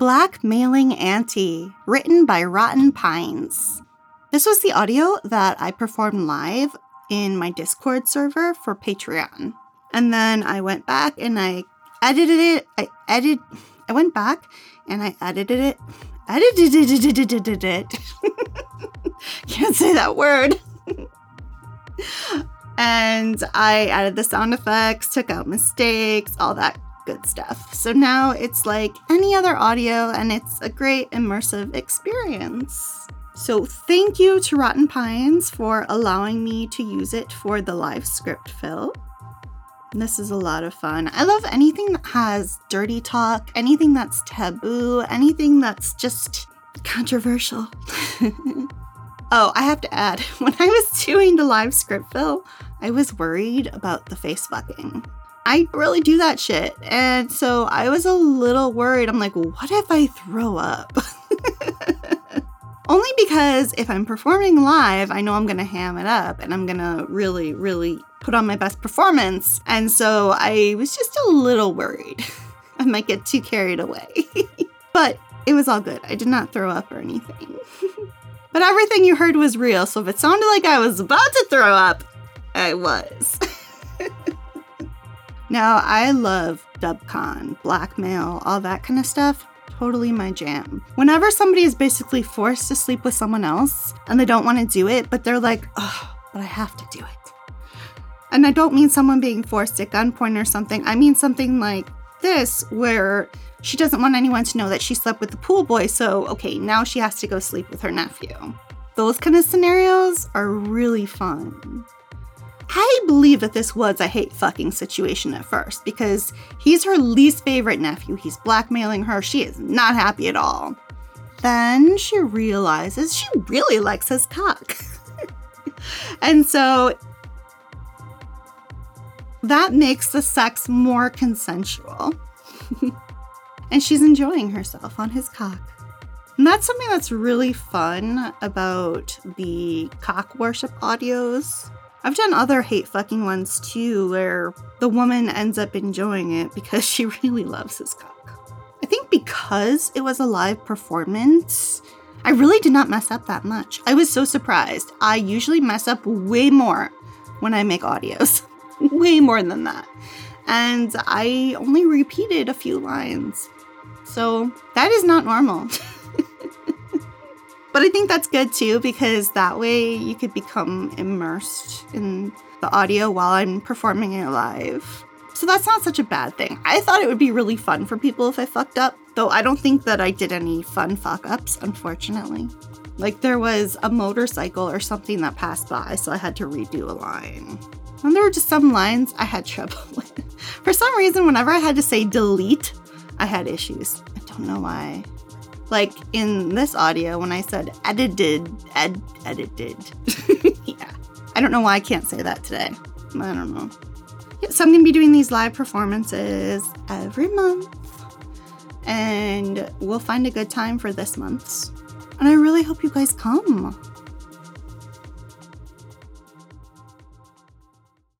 Blackmailing Auntie, written by Rotten Pines. This was the audio that I performed live in my Discord server for Patreon. And then I went back and I edited it. I went back and I edited it. Edited it. Can't say that word. And I added the sound effects, took out mistakes, all that good stuff. So now it's like any other audio and it's a great immersive experience. So thank you to Rotten Pines for allowing me to use it for the live script fill. This is a lot of fun. I love anything that has dirty talk, anything that's taboo, anything that's just controversial. Oh, I have to add, when I was doing the live script fill, I was worried about the face fucking. I really do that shit. And so I was a little worried. I'm like, what if I throw up? Only because if I'm performing live, I know I'm going to ham it up and I'm going to really, really put on my best performance. And so I was just a little worried. I might get too carried away. But it was all good. I did not throw up or anything. But everything you heard was real. So if it sounded like I was about to throw up, I was. Now, I love dubcon, blackmail, all that kind of stuff. Totally my jam. Whenever somebody is basically forced to sleep with someone else and they don't want to do it, but they're like, oh, but I have to do it. And I don't mean someone being forced at gunpoint or something. I mean something like this, where she doesn't want anyone to know that she slept with the pool boy. So, okay, now she has to go sleep with her nephew. Those kind of scenarios are really fun. I believe that this was a hate fucking situation at first because he's her least favorite nephew. He's blackmailing her. She is not happy at all. Then she realizes she really likes his cock. And so that makes the sex more consensual. And she's enjoying herself on his cock. And that's something that's really fun about the cock worship audios. I've done other hate fucking ones too, where the woman ends up enjoying it because she really loves his cock. I think because it was a live performance, I really did not mess up that much. I was so surprised. I usually mess up way more when I make audios. Way more than that. And I only repeated a few lines. So that is not normal. But I think that's good too, because that way you could become immersed in the audio while I'm performing it live. So that's not such a bad thing. I thought it would be really fun for people if I fucked up, though I don't think that I did any fun fuck-ups, unfortunately. Like there was a motorcycle or something that passed by, so I had to redo a line. And there were just some lines I had trouble with. For some reason, whenever I had to say delete, I had issues. I don't know why. Like in this audio, when I said edited. Yeah. I don't know why I can't say that today. I don't know. Yeah, so I'm going to be doing these live performances every month. And we'll find a good time for this month's. And I really hope you guys come.